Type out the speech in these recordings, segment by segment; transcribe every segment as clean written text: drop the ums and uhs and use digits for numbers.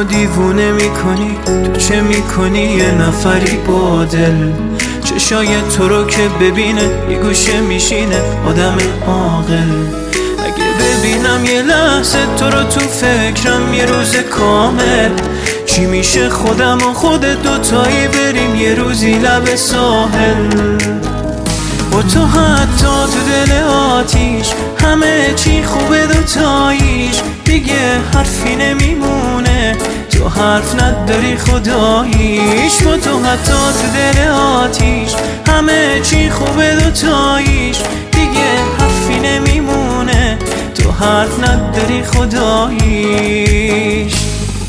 دیوونه میکنی، تو چه میکنی یه نفری با دل؟ چشای تو رو که ببینه یه گوشه میشینه آدم عاقل. اگه ببینم یه لحظه تو رو تو فکرم یه روز کامل، چی میشه خودم و خودت دوتایی بریم یه روزی لب ساحل؟ با تو حتی تو دل آتیش همه چی خوبه دوتاییش، دیگه حرفی نمیمونه تو حرف نداری خداییش. با تو حتی تو دل آتیش همه چی خوبه دوتاییش، دیگه حرفی نمیمونه تو حرف نداری خداییش.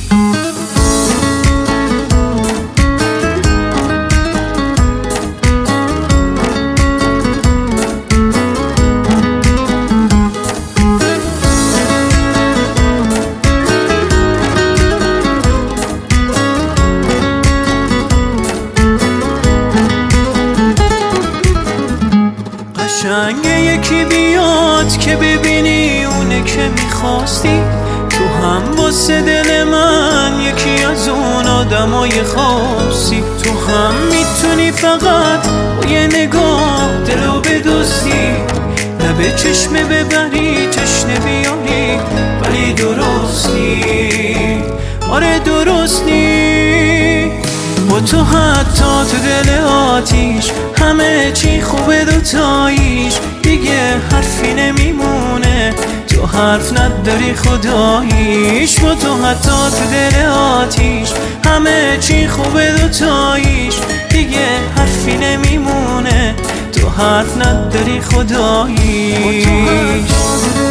قشنگه یکی بیاد که ببینی اونه که میخواستی، تو هم واسه دل من یکی از اون آدمای خاصی. تو هم میتونی فقط با یه نگاه دلو بدوزی، لب چشمه ببری چشنه بیاری، ولی درست نی، آره درست نی. با تو حتی تو دل آتیش همه چی خوبه دوتاییش، دیگه حرفی نمیمونه تو حرف نداری خداییش. با تو حتی تو دل آتیش همه چی خوبه دوتاییش، دیگه حرفی نمیمونه تو حرف نداری خداییش.